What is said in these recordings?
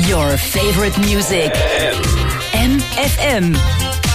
Your favorite music. MFM.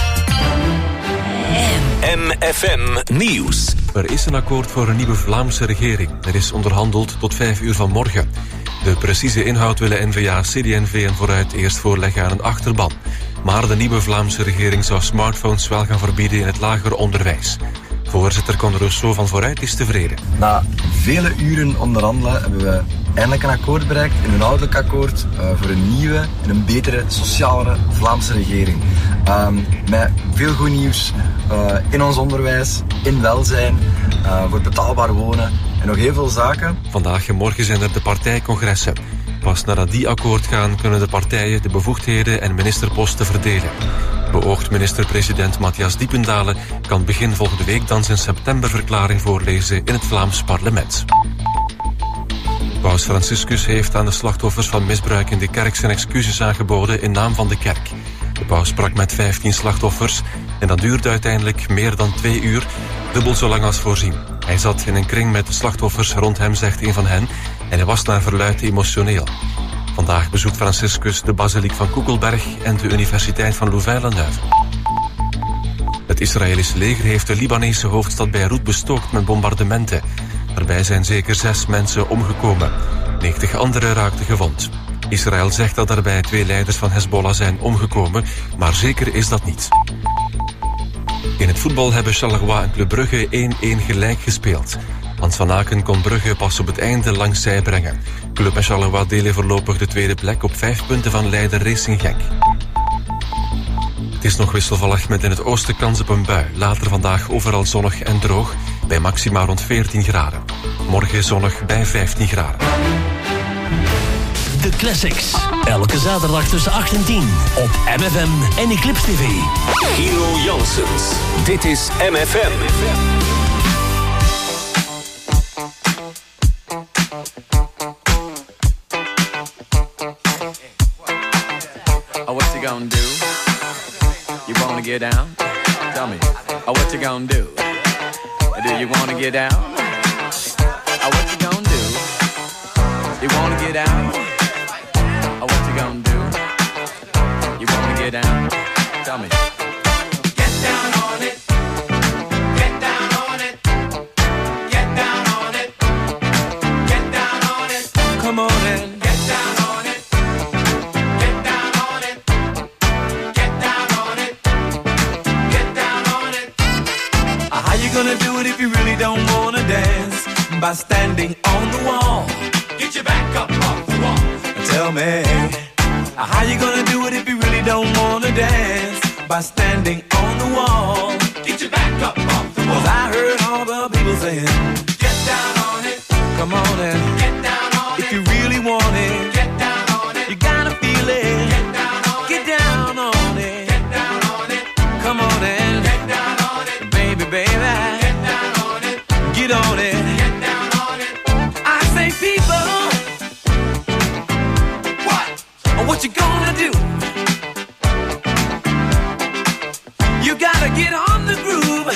MFM Nieuws. Er is een akkoord voor een nieuwe Vlaamse regering. Er is onderhandeld tot 5 uur vanmorgen. De precieze inhoud willen N-VA, CD&V en Vooruit eerst voorleggen aan een achterban. Maar de nieuwe Vlaamse regering zou smartphones wel gaan verbieden in het lager onderwijs. Voorzitter Conor Rousseau van Vooruit is tevreden. Na vele uren onderhandelen hebben we eindelijk een akkoord bereikt, een inhoudelijk akkoord voor een nieuwe en een betere, socialere Vlaamse regering. Met veel goed nieuws in ons onderwijs, in welzijn, voor betaalbaar wonen en nog heel veel zaken. Vandaag en morgen zijn er de partijcongressen. Pas nadat die akkoord gaan, kunnen de partijen de bevoegdheden en ministerposten verdelen. Beoogd minister-president Matthias Diependalen kan begin volgende week dan zijn septemberverklaring voorlezen in het Vlaams parlement. Paus Franciscus heeft aan de slachtoffers van misbruik in de kerk zijn excuses aangeboden in naam van de kerk. De paus sprak met 15 slachtoffers en dat duurde uiteindelijk meer dan 2 uur, dubbel zo lang als voorzien. Hij zat in een kring met de slachtoffers rond hem, zegt een van hen, en hij was naar verluidt emotioneel. Vandaag bezoekt Franciscus de basiliek van Koekelberg en de Universiteit van Louvain-la-Neuve. Het Israëlische leger heeft de Libanese hoofdstad Beirut bestookt met bombardementen. Daarbij zijn zeker 6 mensen omgekomen. 90 anderen raakten gewond. Israël zegt dat daarbij 2 leiders van Hezbollah zijn omgekomen, maar zeker is dat niet. In het voetbal hebben Charleroi en Club Brugge 1-1 gelijk gespeeld. Hans van Aken kon Brugge pas op het einde langs zij brengen. Club en Charleroi delen voorlopig de tweede plek op 5 punten van leider Racing Genk. Het is nog wisselvallig met in het oosten kans op een bui. Later vandaag overal zonnig en droog, bij maxima rond 14 graden. Morgen zonnig bij 15 graden. De Classics. Elke zaterdag tussen 8 en 10 op MFM en Eclipse TV. Gino Janssens. Dit is MFM. Oh, what you gonna do? You wanna get down? Tell me. Oh, what you gonna do? Do you wanna get down? Oh, what you gonna do? You wanna get down? Oh, what you gonna do? You wanna get down? Tell me. Get down on it. Get down on it. Get down on it. Get down on it. Come on in. Get down on it. Get down on it. Get down on it. Get down on it. How you gonna do it if you really don't wanna dance? By standing on the wall. Get your back up off the wall. Tell me, how you gonna do it if you really don't wanna dance? By standing on the wall. Get your back up off the wall. 'Cause I heard all the people saying, get down on it. Come on and get down on it. If you really want it, get down on it. You gotta feel it. Get down on it. Get down on it. Get down on it. Come on and get down on it. Baby, baby. Get down on it. Get on it. Get down on it. I say people. What you gonna do? You gotta get on the groove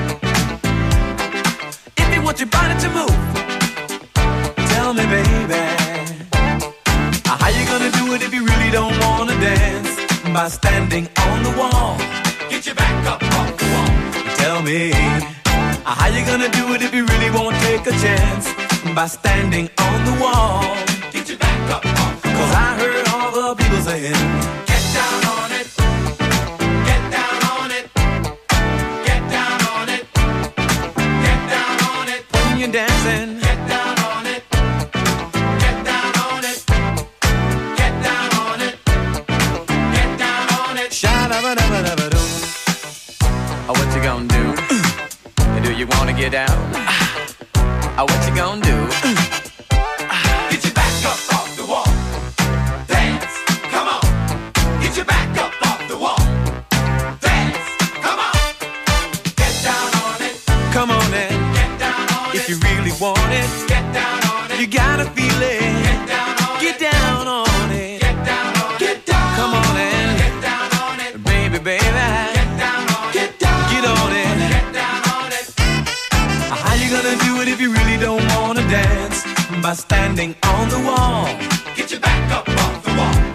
if you want your body to move. Tell me, baby, how you gonna do it if you really don't wanna dance? By standing on the wall. Get your back up off the wall. Tell me, how you gonna do it if you really won't take a chance? By standing on the wall. Get your back up off the wall. 'Cause I heard all the people saying, get down on it. Get down on it. Get down on it. Get down on it. When you're dancing, get down on it. Get down on it. Get down on it. Get down on it. Sha-da-ba-da-ba-da-ba-doo. Oh, what you gonna do? Do you wanna get down? Oh, what you gonna do? Get your back up off the wall. Dance, come on. Get your back up off the wall. Dance, come on. Get down on it. Come on in. Get down on it. If you really want it, get down on it. You gotta feel it. Get down on it. Get down on it. Get down on it. Get down. Come on in. Get down on it. Baby, baby. Get down on it. Get down. Get on it. Get down on it. How you gonna do it if you really don't wanna dance? By standing on the wall. Get your back up off the wall.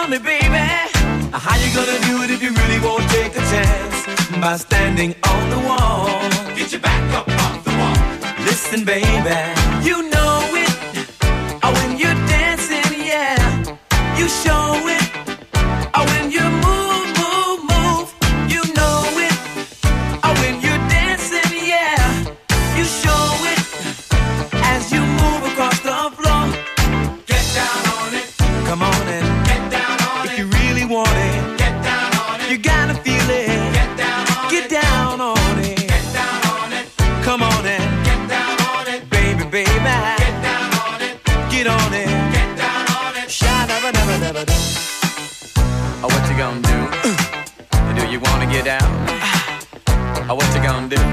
Tell me, baby, how you gonna do it if you really won't take a chance? By standing on the wall. Get your back up off the wall. Listen, baby, you know it. When you're dancing, yeah, you show it. When you move, move, move, you know it. When you're dancing, yeah, you show it. As you move across the floor, get down on it. Come on and get down on it. If you really want it, get down on it. You gotta feel it. Get down on it. Get down on it. Get down on it. Come on and get down on it, baby, baby. Get down on it. Get on it. Get down on it. Sha-da-ba-da-ba-da-ba-da. Oh, what you gonna do? Do you wanna get down? Oh, what you gonna do?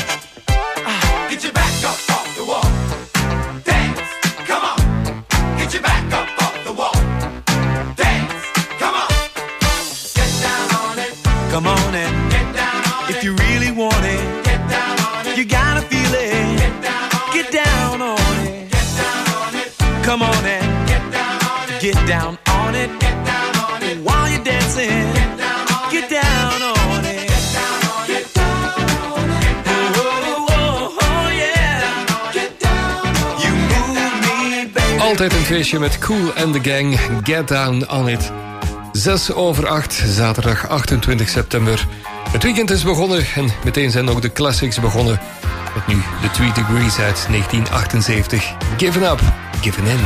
Get your back up off the wall. Dance, come on. Get your back up off the wall. Dance, come on. Get down on it. Come on and get down on it. If you really want it, get down on it. You gotta feel it. Get down on it. Get down on it. Get down on it. Come on and get down on it. Get down on it. Get down on it. While you're dancing, get down on it. Get down on it. Get down on it. Get down on it. Oh, oh, oh, yeah. Get down on it. You move me, baby. Altijd een feestje met Kool and the Gang. Get down on it. 7:06, zaterdag 28 september. Het weekend is begonnen en meteen zijn ook de classics begonnen. Met nu de 3 Degrees uit 1978. Given Up, Given In.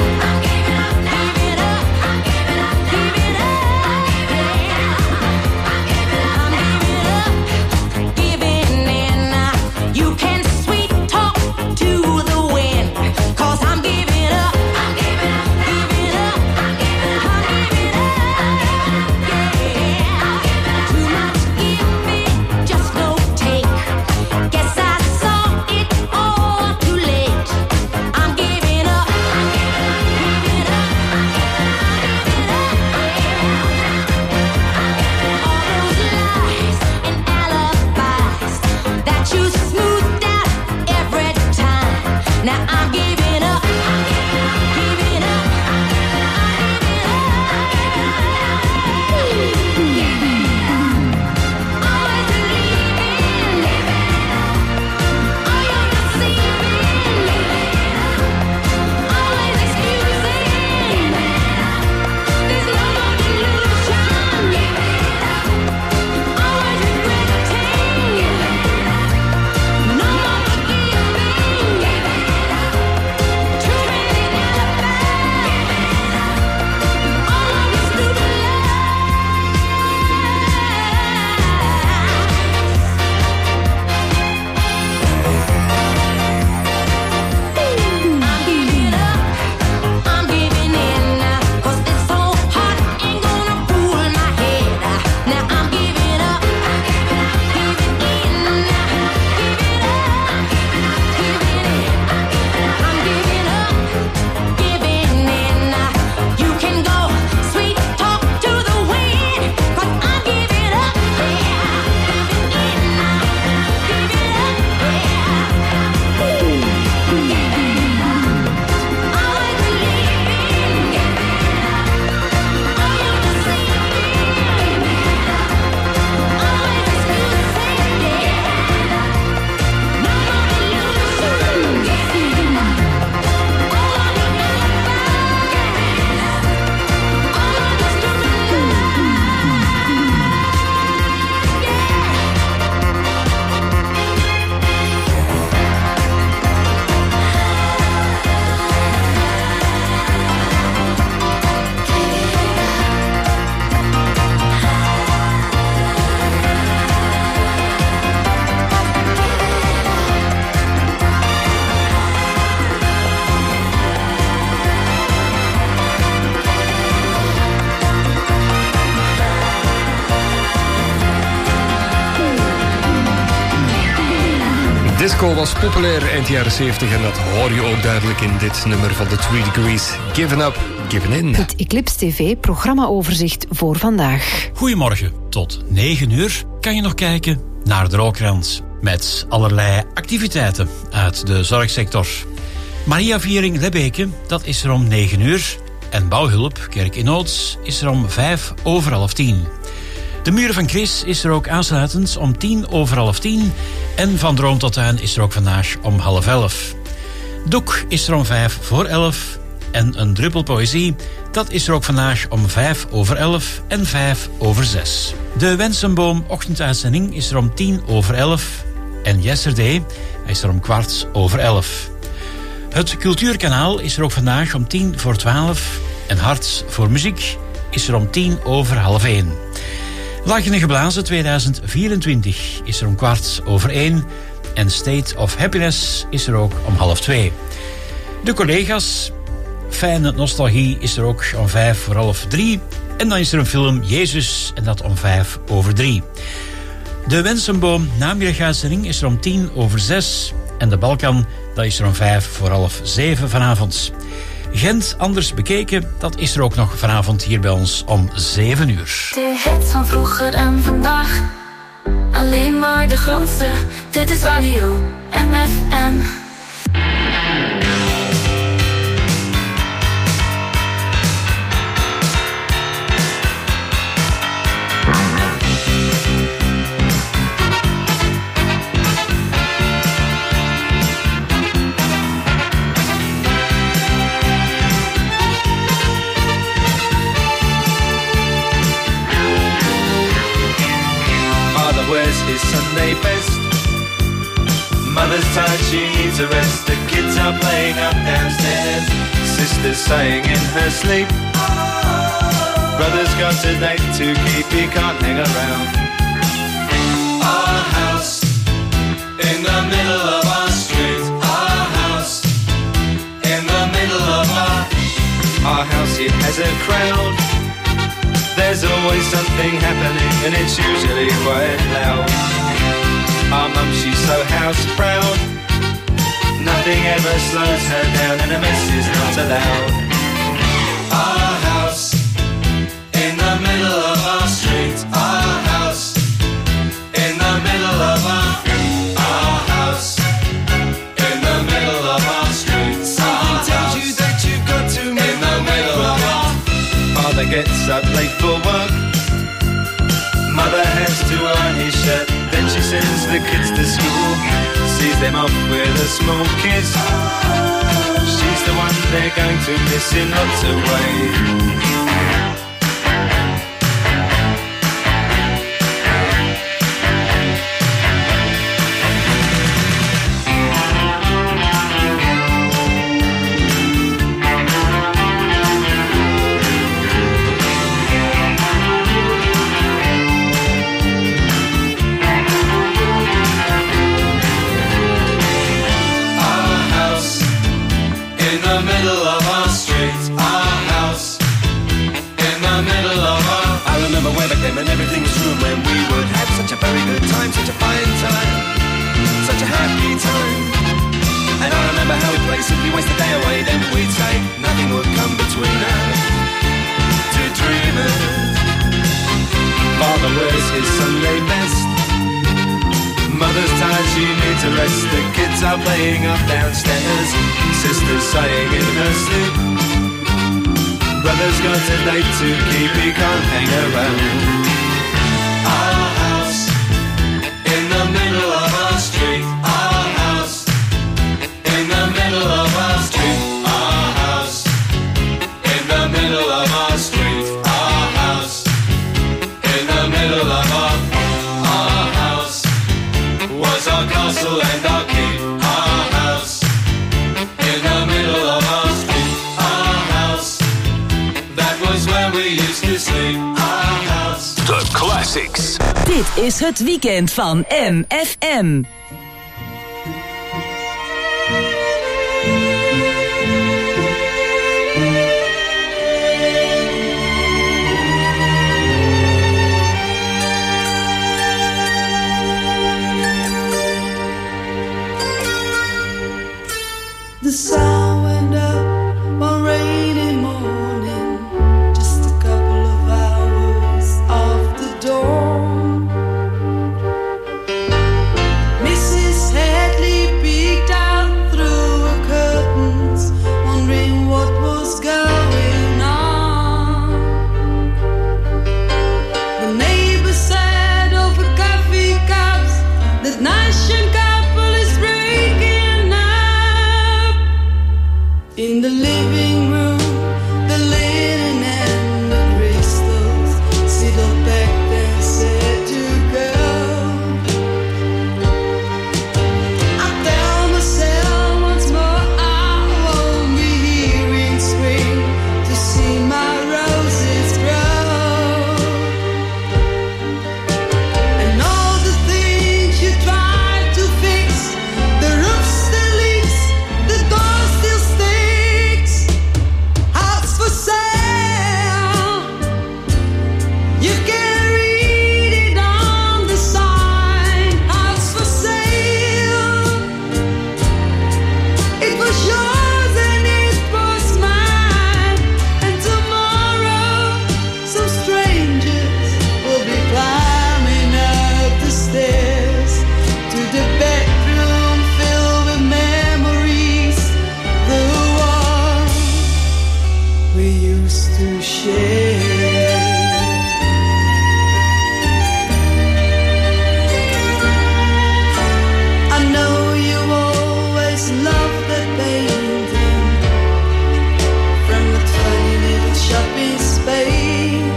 Giving up. Disco was populair eind jaren 70 en dat hoor je ook duidelijk in dit nummer van The 3 Degrees. Given Up, Given In. Het Eclipse TV programmaoverzicht voor vandaag. Goedemorgen. Tot 9 uur kan je nog kijken naar de Rookkrant. Met allerlei activiteiten uit de zorgsector. Mariaviering Lebbeke, dat is er om 9 uur. En Bouwhulp, Kerk in Nood, is er om 10:05. De Muren van Chris is er ook aansluitend om 10:10. En Van Droom tot Tuin is er ook vandaag om 10:30. Doek is er om 11:05. En een druppel poëzie, dat is er ook vandaag om 11:05 en 5:06. De Wensenboom ochtenduitzending is er om 10:11. En Yesterday is er om 11:15. Het Cultuurkanaal is er ook vandaag om 10:12. En Hart voor Muziek is er om 10:30. Lachende Geblazen 2024 is er om 1:15. En State of Happiness is er ook om 1:30. De collega's, Fijne Nostalgie, is er ook om 2:55. En dan is er een film Jezus en dat om 5:03. De Wensenboom namiddaguitzending is er om 6:10. En de Balkan, dat is er om 6:05 vanavond. Gent Anders Bekeken, dat is er ook nog vanavond hier bij ons om 7 uur. De hits van vroeger en vandaag, alleen maar de grootste. Dit is Radio MFM. His Sunday best. Mother's tired, she needs a rest. The kids are playing up downstairs. Sister's sighing in her sleep. Brother's got a date to keep, he can't hang around. Our house in the middle of our street. Our house in the middle of our house, it has a crowd. There's always something happening and it's usually quite loud. Our mum, she's so house proud. Nothing ever slows her down and a mess is not allowed. Our house in the middle of our street. Our house in the middle of our house in the middle of our street. Something tells you that you've got to move in the middle of our. Father gets up late for work. Mother has to iron his shirt. Then she sends the kids to school. Sees them off with a small kiss. She's the one they're going to miss in lots of ways. And everything was true when we would have such a very good time, such a fine time, such a happy time. And I remember how we'd play, simply waste the day away. Then we'd say nothing would come between us, two dreamers. Father wears his Sunday best. Mother's tired, she needs a rest. The kids are playing up downstairs. Sister's sighing in her sleep. Brother's got a date to keep, he can't hang around. Our house in the middle of our street. Our house in the middle of our street. Our house in the middle of our street. Our house in the middle of our house was our castle and our keep. Our house in the middle of our street. Our house, that was where we used to sleep. Our house. The Classics. Dit is het weekend van MFM. used to share. I know you always loved that painting from the tiny little shop in Spain.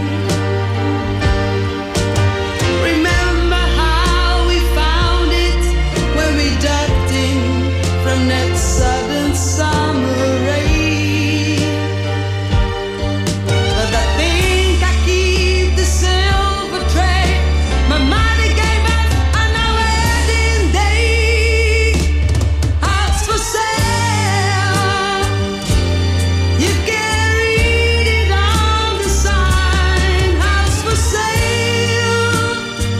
Remember how we found it when we ducked in from that sudden summer rain. But I think I keep the silver tray my mother gave us on our wedding day. House for sale, you can read it on the sign. House for sale,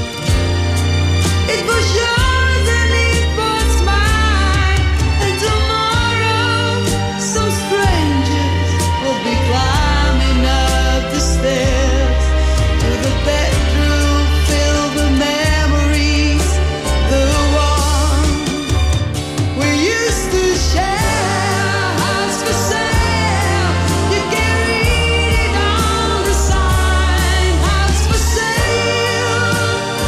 it was yours and it was mine. And tomorrow some strangers will be climbing up the stairs to the bedroom filled with memories, the one we used to share. House for sale, you can read it on the sign. House for sale,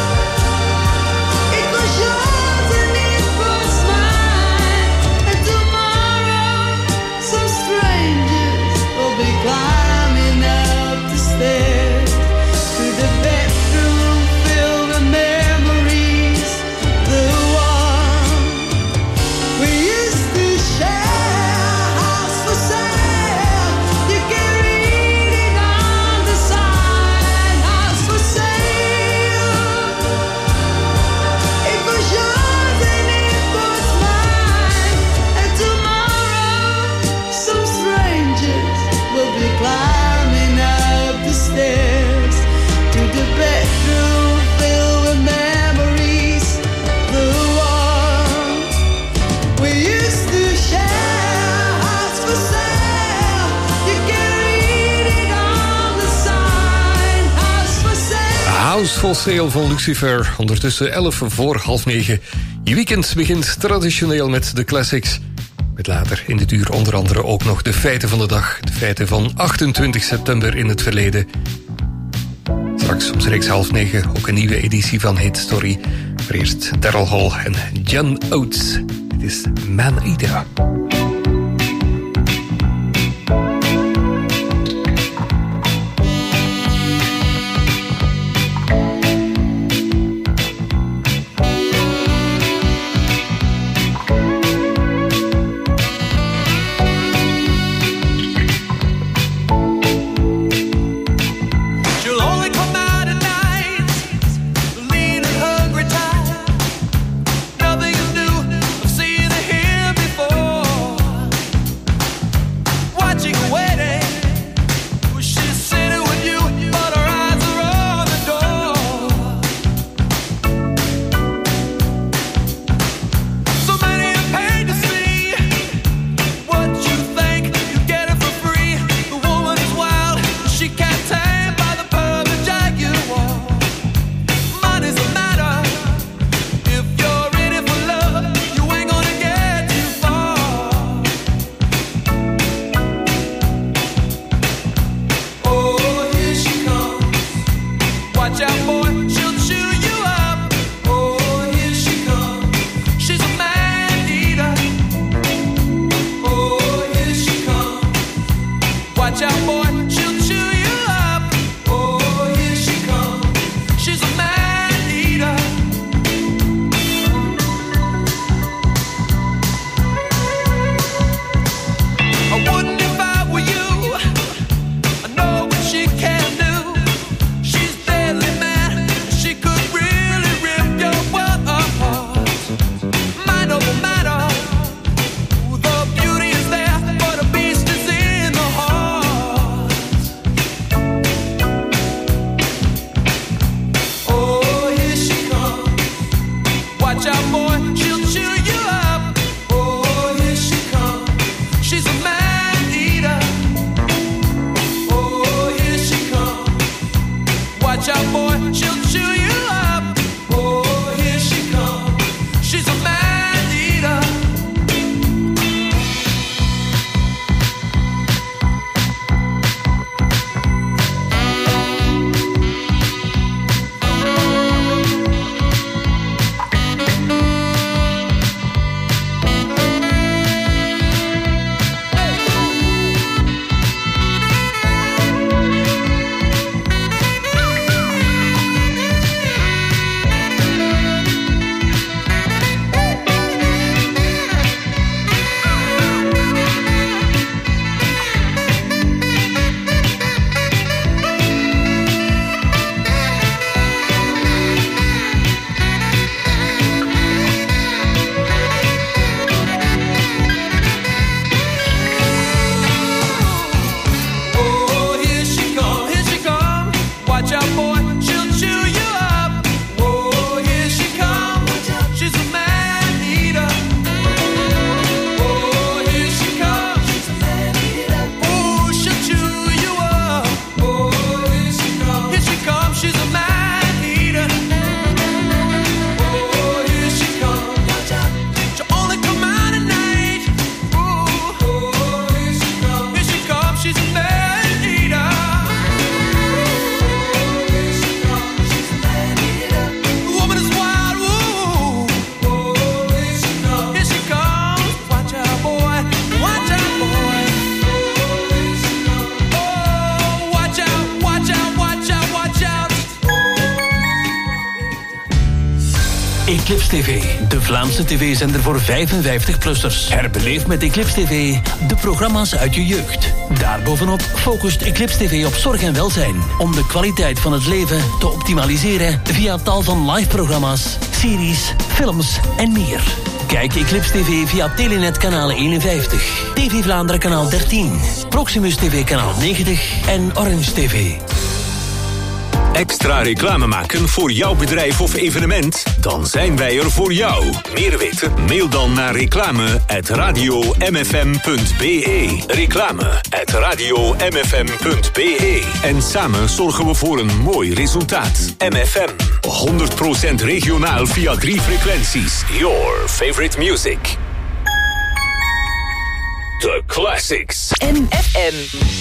it was yours and it was mine. And tomorrow some strangers will be climbing up the stairs to the bedroom filled with memories, the one we used to share. House for sale, you can read it on the sign. House for sale, it was yours and it was mine. And tomorrow some strangers will be climbing up the stairs to the bedroom filled with memories, the one we used to share. House for sale, you can read it on the sign. House for sale. House for Sale van Lucifer. Ondertussen 9:11. Je weekend begint traditioneel met de classics. Met later in dit uur onder andere ook nog de feiten van de dag. De feiten van 28 september in het verleden. Straks omstreeks 8:30 ook een nieuwe editie van Hit Story. Maar eerst Daryl Hall en John Oates. Dit is Man Eater. She'll only come out at night, lean and hungry, tired. Nothing is new, I've seen her here before. Eclipse TV, de Vlaamse tv-zender voor 55-plussers. Herbeleef met Eclipse TV de programma's uit je jeugd. Daarbovenop focust Eclipse TV op zorg en welzijn, om de kwaliteit van het leven te optimaliseren via tal van live-programma's, series, films en meer. Kijk Eclipse TV via Telenet kanaal 51, TV Vlaanderen kanaal 13, Proximus TV kanaal 90 en Orange TV. Extra reclame maken voor jouw bedrijf of evenement? Dan zijn wij er voor jou. Meer weten? Mail dan naar reclame@radiomfm.be. Reclame@radiomfm.be. En samen zorgen we voor een mooi resultaat. MFM. 100% regionaal via 3 frequenties. Your favorite music. The classics. MFM.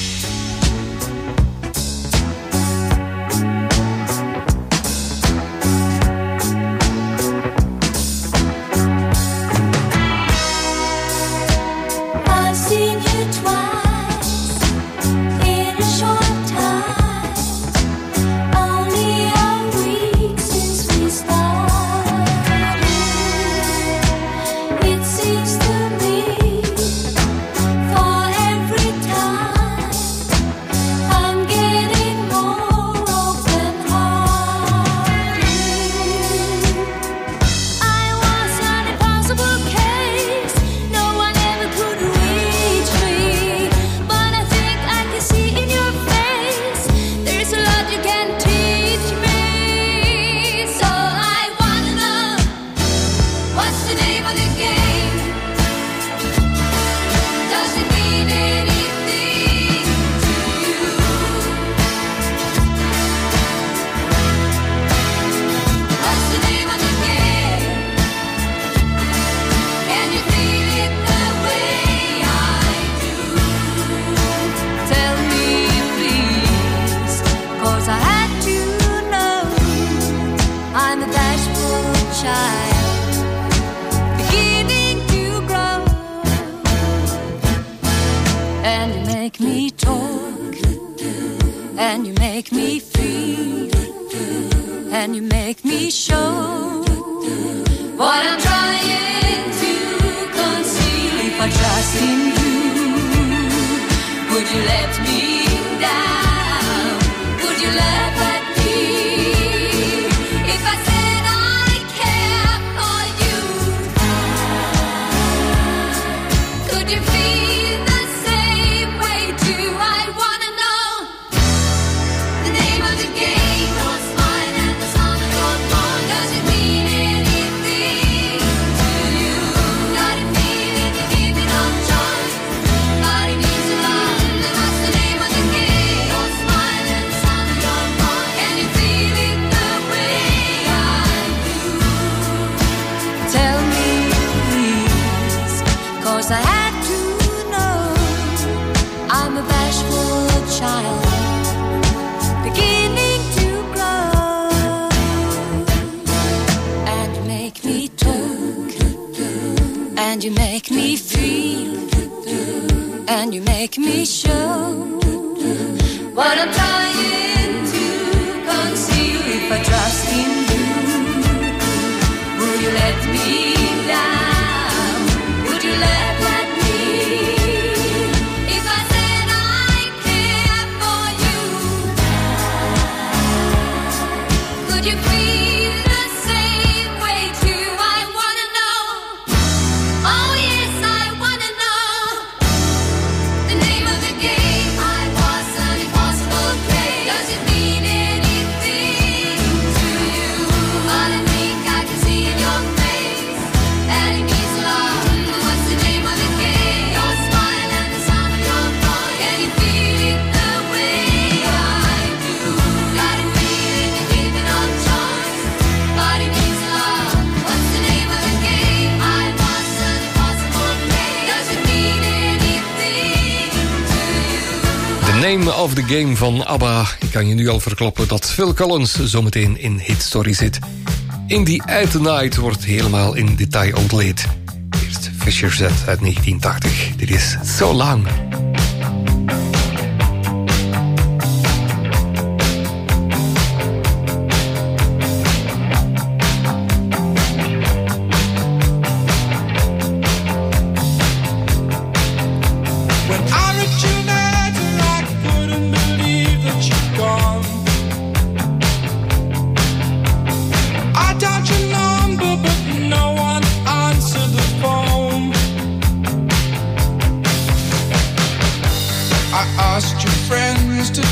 Name of the Game van ABBA. Ik kan je nu al verklappen dat Phil Collins zometeen in Hit Story zit. In die At The Night wordt helemaal in detail ontleed. Eerst Fisher Z uit 1980. Dit is So Long.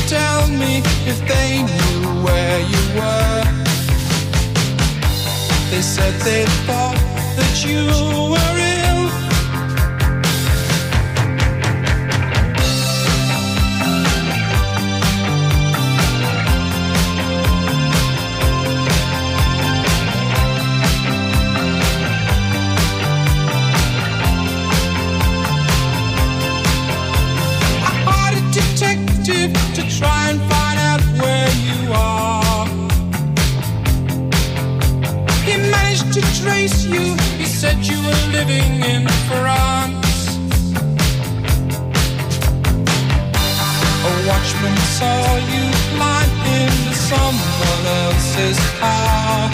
tell me if they knew where you were? They said they thought that you were ill. To try and find out where you are. He managed to trace you. He said you were living in France. A watchman saw you climb into someone else's car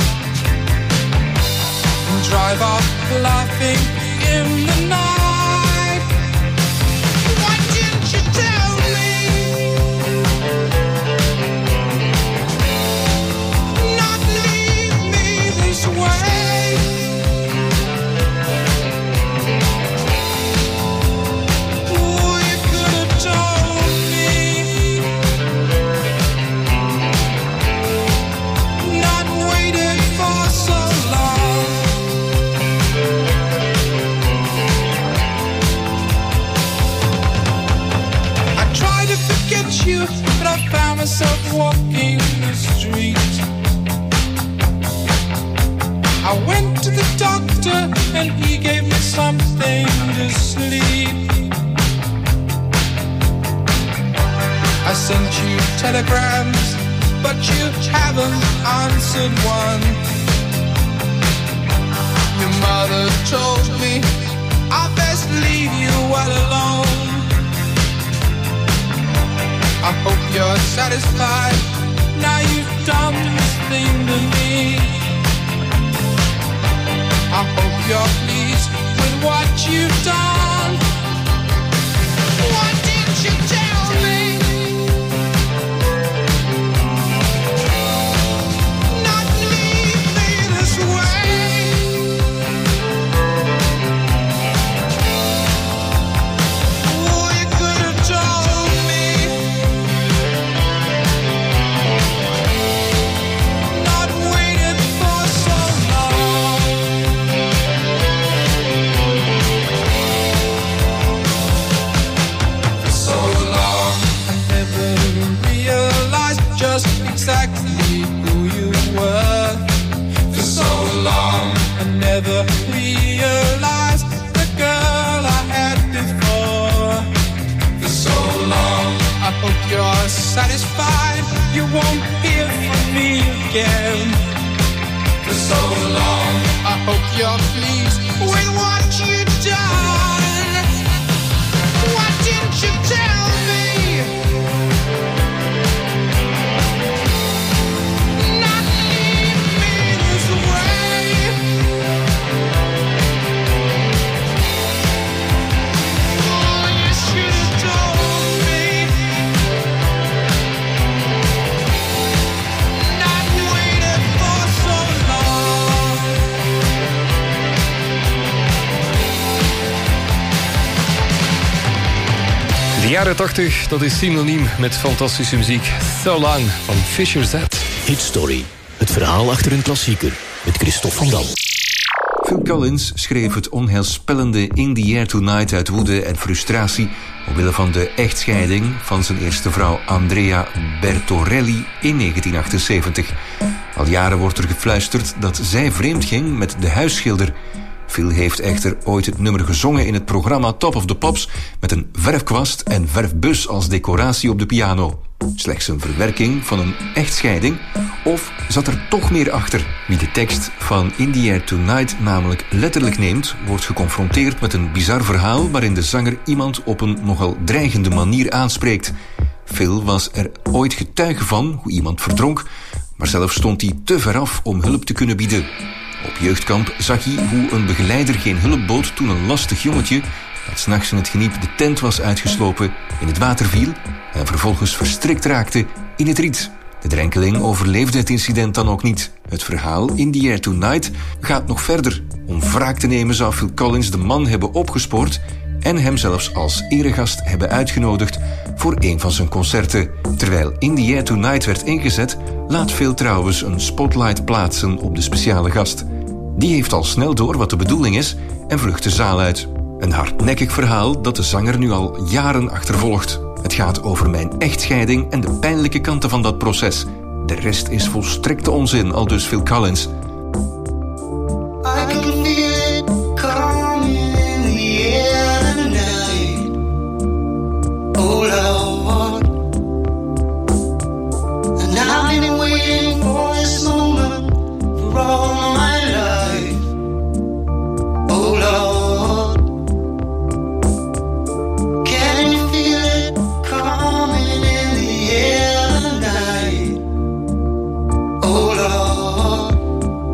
and drive off laughing in the night. Why didn't you tell me? Way. Oh, you could have told me, not waited for so long. I tried to forget you, but I found myself walking the street. I went to the doctor and he gave me something to sleep. I sent you telegrams, but you haven't answered one. Your mother told me I best leave you well alone. I hope you're satisfied now you've done this thing to me. I hope you're pleased with what you've done. Why didn't you tell me? Not leave me this way. Oh, you could have told me. Not waited for so long. Just exactly who you were. For so long I never realized the girl I had before. For so long I hope you're satisfied you won't hear from me again. For so long I hope you're pleased with what you've done. Why didn't you tell me? De jaren 80, dat is synoniem met fantastische muziek. So Long van Fisher Z. Hit Story, het verhaal achter een klassieker. Met Christophe van Dam. Phil Collins schreef het onheilspellende In the Air Tonight uit woede en frustratie omwille van de echtscheiding van zijn eerste vrouw Andrea Bertorelli in 1978. Al jaren wordt er gefluisterd dat zij vreemd ging met de huisschilder. Phil heeft echter ooit het nummer gezongen in het programma Top of the Pops met een verfkwast en verfbus als decoratie op de piano. Slechts een verwerking van een echtscheiding? Of zat er toch meer achter? Wie de tekst van In the Air Tonight namelijk letterlijk neemt, wordt geconfronteerd met een bizar verhaal waarin de zanger iemand op een nogal dreigende manier aanspreekt. Phil was er ooit getuige van hoe iemand verdronk, maar zelf stond hij te ver af om hulp te kunnen bieden. Op jeugdkamp zag hij hoe een begeleider geen hulp bood toen een lastig jongetje, dat 's nachts in het geniep de tent was uitgeslopen, in het water viel en vervolgens verstrikt raakte in het riet. De drenkeling overleefde het incident dan ook niet. Het verhaal In the Air Tonight gaat nog verder. Om wraak te nemen zou Phil Collins de man hebben opgespoord en hem zelfs als eregast hebben uitgenodigd voor een van zijn concerten. Terwijl In the Air Tonight werd ingezet, laat Phil trouwens een spotlight plaatsen op de speciale gast. Die heeft al snel door wat de bedoeling is en vlucht de zaal uit. Een hardnekkig verhaal dat de zanger nu al jaren achtervolgt. Het gaat over mijn echtscheiding en de pijnlijke kanten van dat proces. De rest is volstrekte onzin, aldus Phil Collins. I can feel it coming in the air tonight. Oh Lord, and I've been waiting for this moment for all my life. Oh Lord, can you feel it coming in the air tonight? Oh Lord.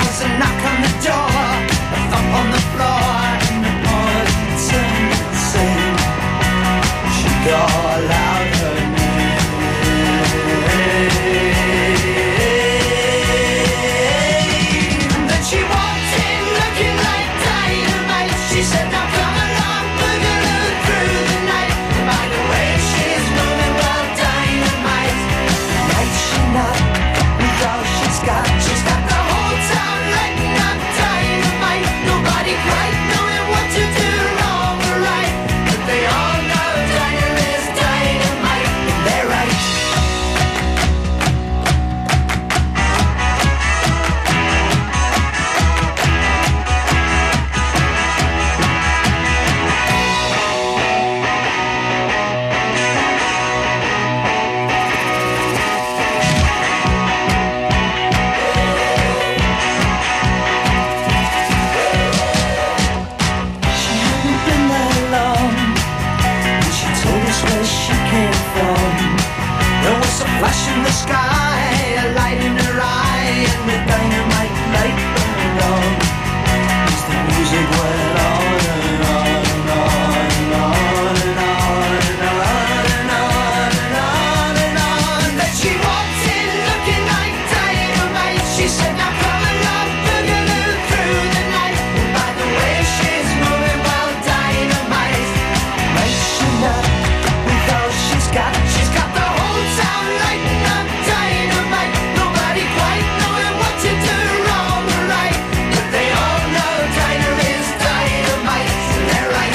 There's a knock on the door, a thump on the floor, and the bulletin saying she called out her name. Then she walked in looking like dynamite. She said, now come along, we're gonna through the night. By the way, she's moving well, dynamite. Might she not, with all she's got the whole town lighting up dynamite. Nobody quite knowing what to do, wrong or right, but they all know Dinah is dynamite, and they're right. She hadn't been that long when she told us where she came from. There was a flash in the sky, a light in her eye, and the dynamite light burned on. As the music went on and on and on and on and on and on and on and on and on. Then she walked in looking like dynamite. She said, now come along, we're gonna through the night. And by the way, she's moving well, dynamite. Might she not, with all she's got the whole town lighting up dynamite. Nobody quite knowing what to do, wrong or right, but they all know Dinah is dynamite, and they're right.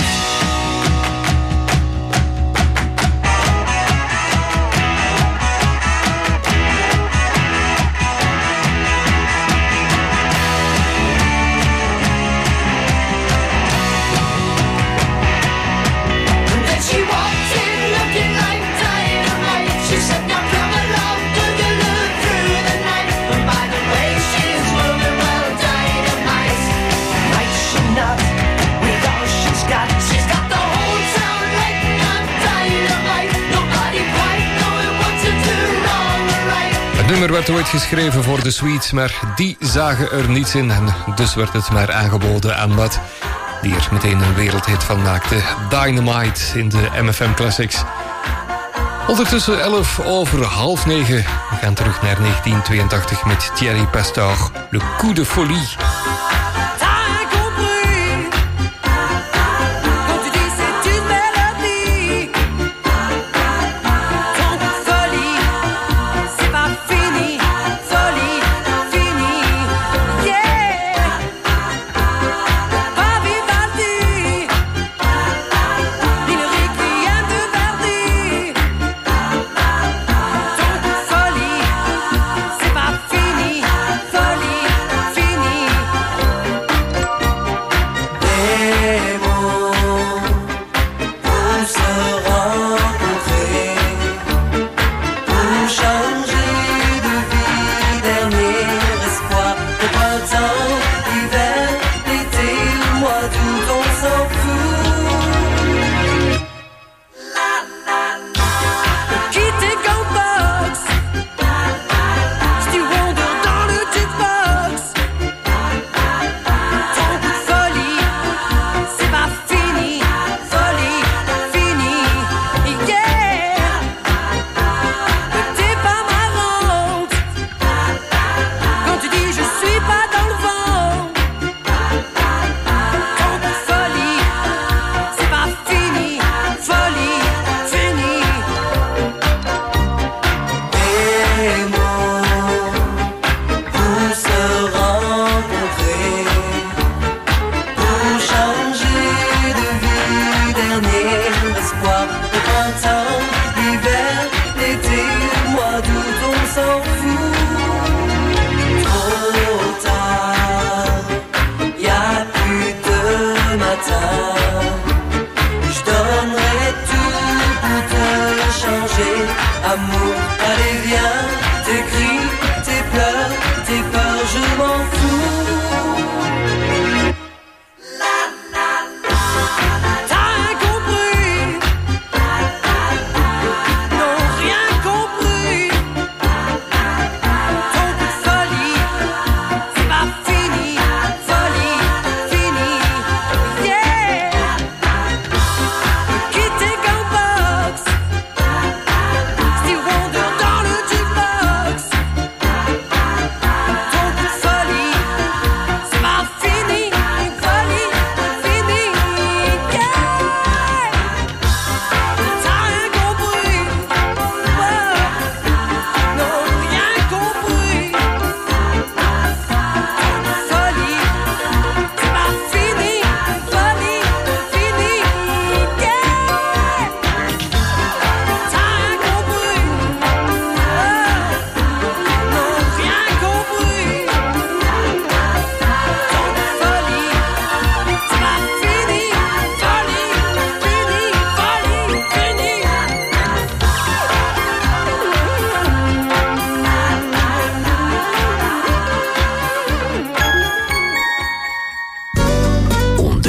And then she walked in looking like dynamite. She said, now come along, we're gonna through the night. And by the way, she's moving well, dynamite. Might she not, with all she's got the whole town lighting up dynamite. Nobody quite knowing what to do, wrong or right. Het nummer werd ooit geschreven voor de Sweets, maar die zagen er niets in. En dus werd het maar aangeboden aan Matt, die er meteen een wereldhit van maakte. Dynamite in de MFM Classics. Ondertussen 9:11. We gaan terug naar 1982 met Thierry Pastor. Le coup de folie. T'as compris quand tu dis c'est une mélodie. Ton folie, c'est pas fini. Folie, fini. Yeah. Pas Vivaldi, ni le requiem de Verdi. Ton folie, c'est pas fini. Folie, fini.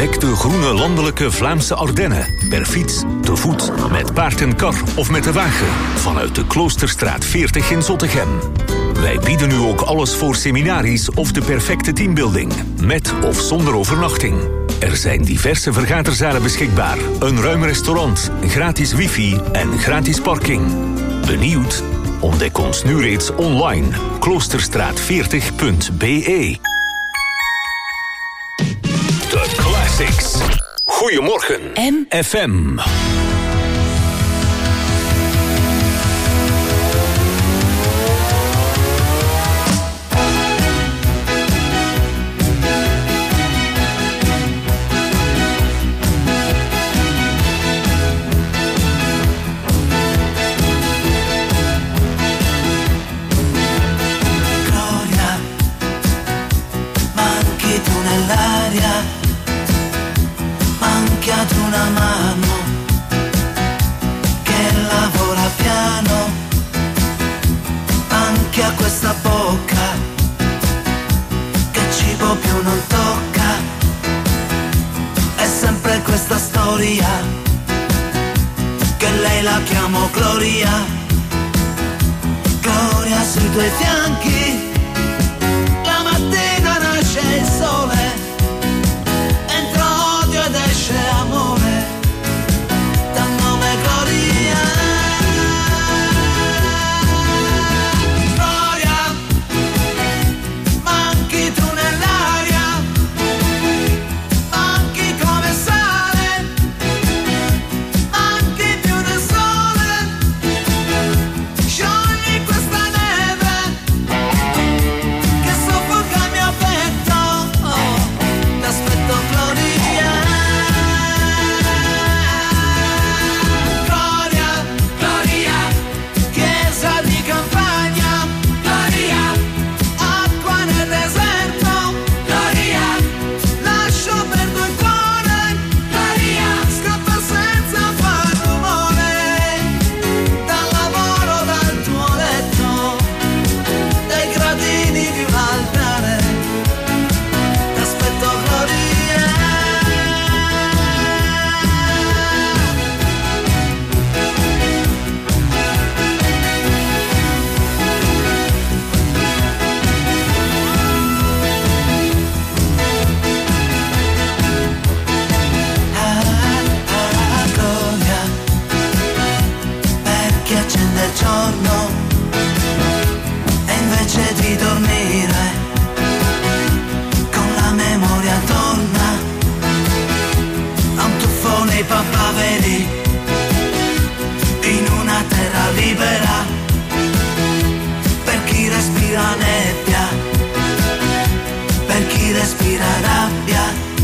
Ontdek de groene landelijke Vlaamse Ardennen. Per fiets, te voet, met paard en kar of met de wagen. Vanuit de Kloosterstraat 40 in Zottegem. Wij bieden nu ook alles voor seminaries of de perfecte teambuilding. Met of zonder overnachting. Er zijn diverse vergaderzalen beschikbaar. Een ruim restaurant, gratis wifi en gratis parking. Benieuwd? Ontdek ons nu reeds online. Kloosterstraat40.be. The Classics. Goedemorgen. FM. Una mano che lavora piano, anche a questa bocca che cibo più non tocca. È sempre questa storia che lei la chiamo Gloria. Gloria sui tuoi fianchi, la mattina nasce il sole, entra odio ed esce amore, dal nome Gloria. Gloria, manchi tu nell'aria, manchi come sale, manchi più del sole, sciogli questa neve che soffoca il mio petto, t'aspetto Gloria. Giorno e invece di dormire con la memoria torna a un tuffo nei papaveri in una terra libera per chi respira nebbia, per chi respira rabbia,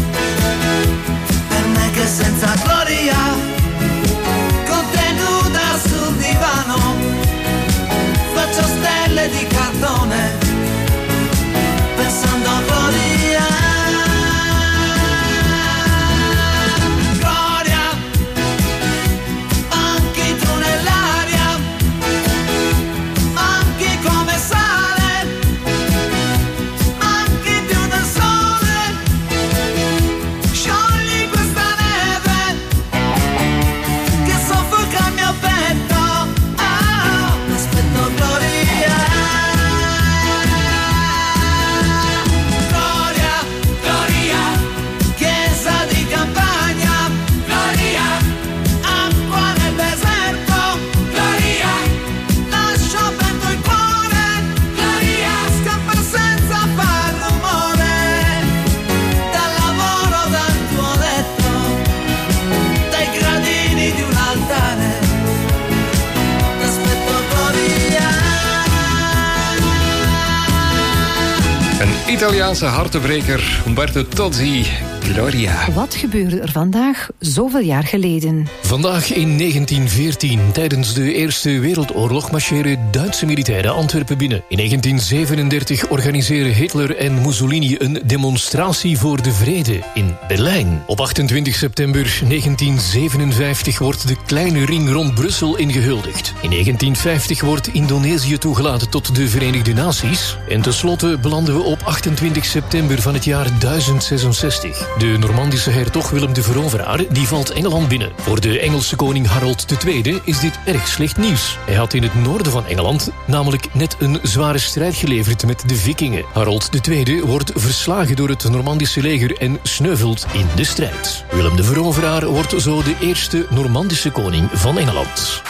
per me che senza gloria contenuta sul divano faccio stelle di cartone pensando a Gloria. Gloria, manchi tu nell'aria, manchi come sale, manchi più del sole, sciogli questa neve che soffoca il mio petto. Aspetto Gloria. Gloria, Gloria, chiesa di campagna, Gloria, acqua nel deserto, Gloria, lascio aperto il cuore, Gloria, scappa senza far rumore, dal lavoro, dal tuo letto, dai gradini di un altare. Een Italiaanse hartebreker, Umberto Tozzi, Gloria. Wat gebeurde er vandaag zoveel jaar geleden? Vandaag in 1914, tijdens de Eerste Wereldoorlog, marcheren Duitse militairen Antwerpen binnen. In 1937 organiseren Hitler en Mussolini een demonstratie voor de vrede in Berlijn. Op 28 september 1957 wordt de kleine ring rond Brussel ingehuldigd. In 1950 wordt Indonesië toegelaten tot de Verenigde Naties. En tenslotte belanden we op 28 28 september van het jaar 1066. De Normandische hertog Willem de Veroveraar die valt Engeland binnen. Voor de Engelse koning Harold II is dit erg slecht nieuws. Hij had in het noorden van Engeland namelijk net een zware strijd geleverd met de Vikingen. Harold II wordt verslagen door het Normandische leger en sneuvelt in de strijd. Willem de Veroveraar wordt zo de eerste Normandische koning van Engeland.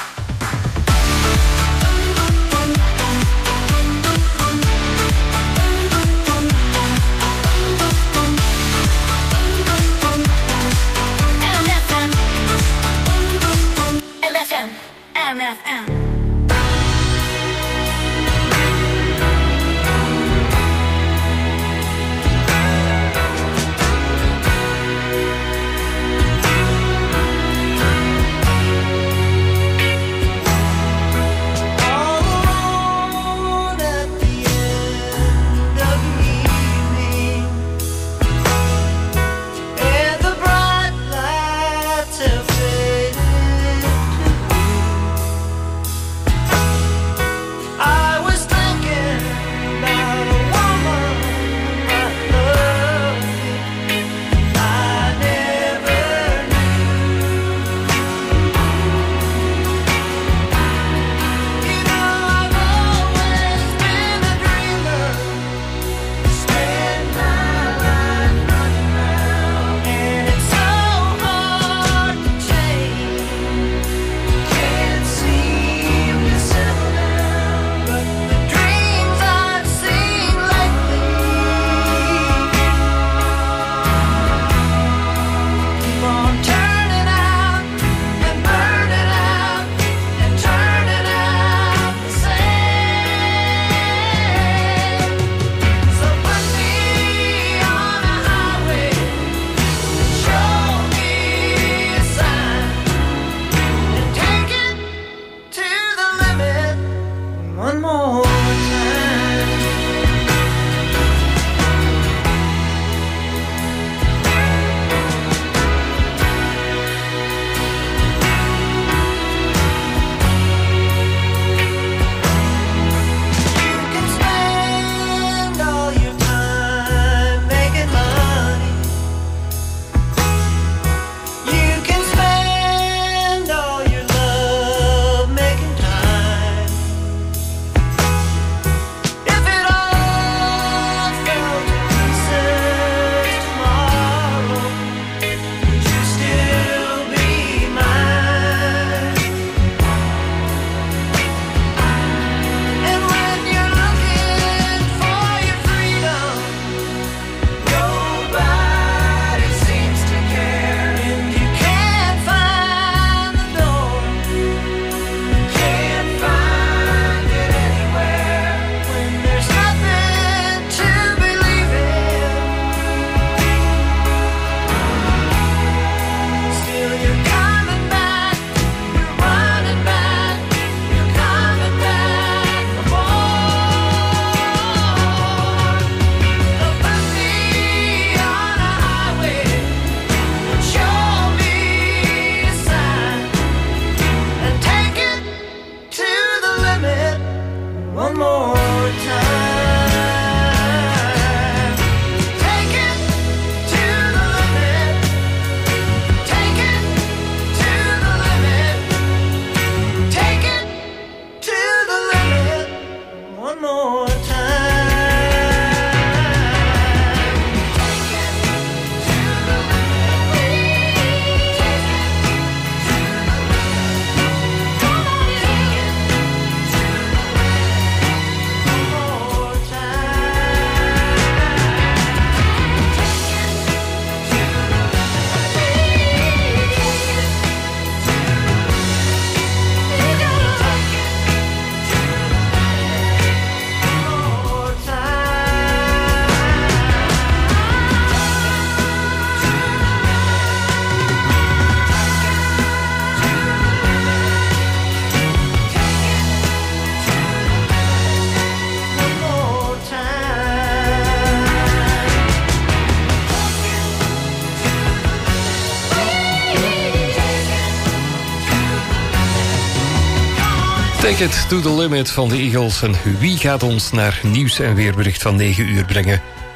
Take It to the Limit van de Eagles. En wie gaat ons naar nieuws en weerbericht van 9 uur brengen?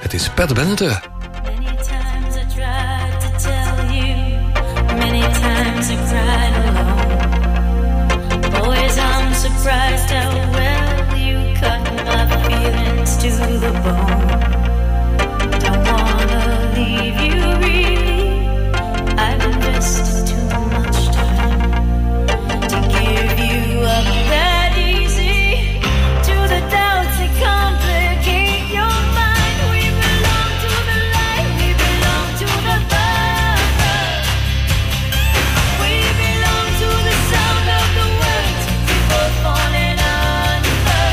Het is Pat Benatar. Many times I tried to tell you, many times I cried alone. Boys, I'm surprised how well you cut my feelings to the bone. Don't wanna leave you, really. I've invested too much time to give you up that easy. To the doubts that complicate your mind. We belong to the light, we belong to the thunder. We belong to the sound of the words we both falling under.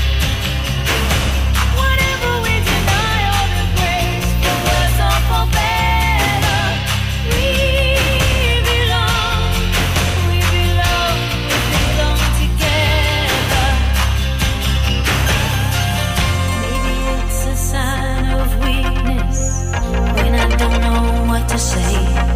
Whatever we deny or embrace, for worse or for better, we belong together. Maybe it's a sign of weakness when I don't know what to say.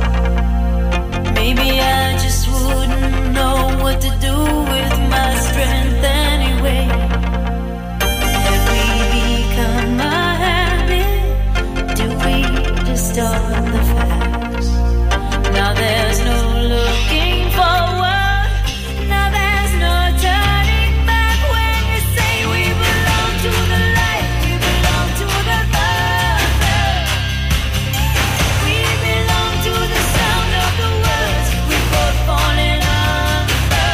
Maybe I just wouldn't know what to do with my strength anyway. Have we become a habit? Do we distort the facts? Now there's no looking forward. Now there's no turning back. When you say we belong to the light, we belong to the thunder. We belong to the sound of the words we both falling under.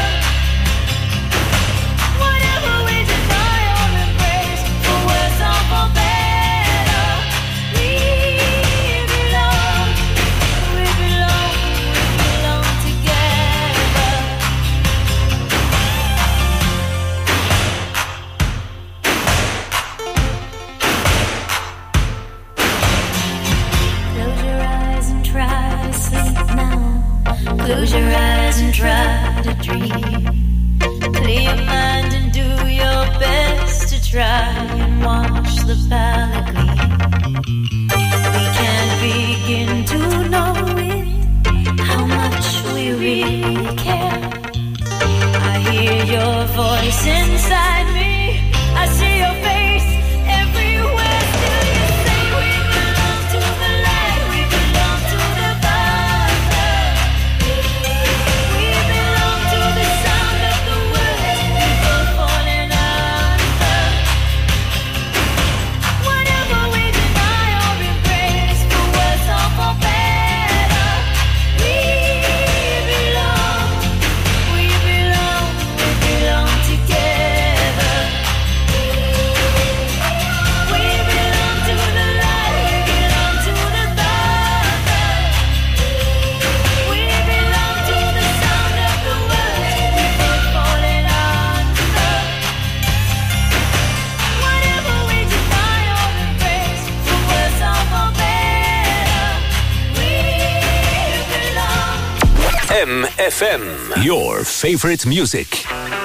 Whatever we deny or embrace, for worse or for better, we belong together. Close your eyes and try to sleep now. Close your eyes and try to dream. Clear your mind and do your best to try and watch the palette gleam. We can't begin to know it, how much we really care. I hear your voice inside me, I see your face everywhere. Still you say we belong to the light, we belong to the thunder. We belong to the sound of the words we both falling under. Whatever we deny or embrace, for worse or for better, we belong together. We belong to the light, we belong to the thunder. We belong to the sound of the words we both falling under. Whatever we deny or embrace, for worse or for better, we belong. MFM, your favorite music.